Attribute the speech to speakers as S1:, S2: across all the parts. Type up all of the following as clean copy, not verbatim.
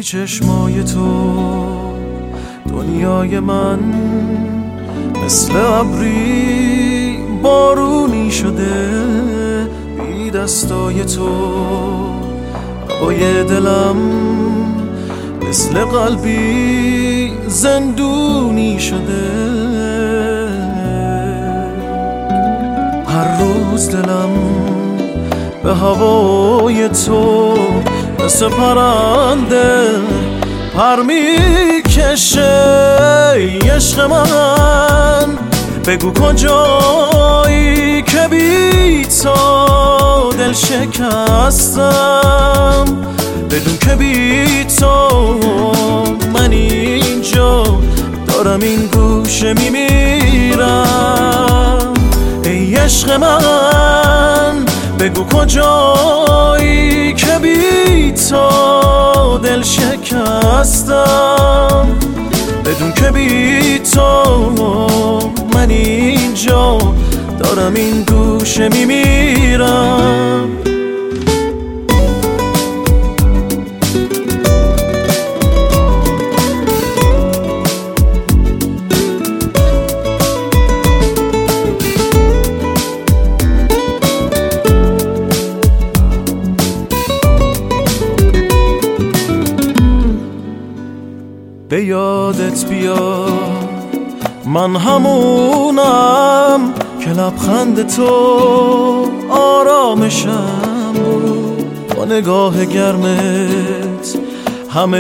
S1: چشمای تو دنیای من مثل ابری بارونی شده، بی دستای تو هوای دلم مثل قلبی زندونی شده. هر روز دلم به هوای تو مثل پرنده پر میکشه. عشق من بگو کجایی که بی تو دل شکستم، بدون که بی تو من اینجا دارم این گوشه میمیرم. ای عشق من بگو کجایی که بی تو دل شکستم، بدون که بی تو من اینجا دارم این گوشه میمیرم. به یادت بیا من همونم که لبخند تو آرامشم بود. با نگاه گرمت همه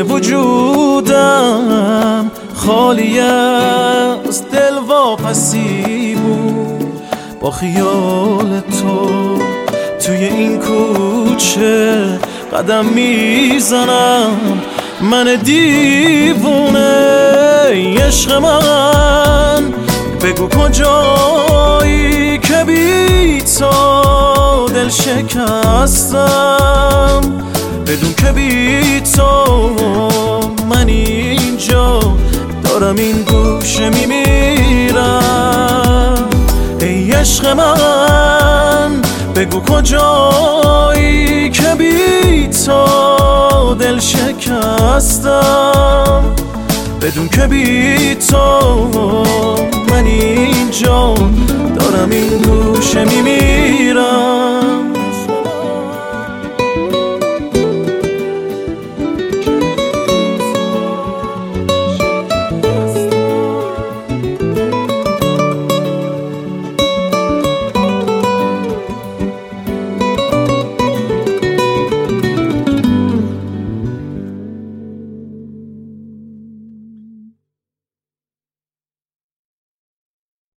S1: وجودم خالی از دلواپسی بود. با خیال تو توی این کوچه قدم میزنم من دیوونه. عشق من بگو کجایی که بی تو دل شکستم، بدون که بی تو من اینجا دارم این گوشه میمیرم. ای عشق من بگو کجایی که بی تو دل شکستم، بدون که بی تو من اینجا دارم این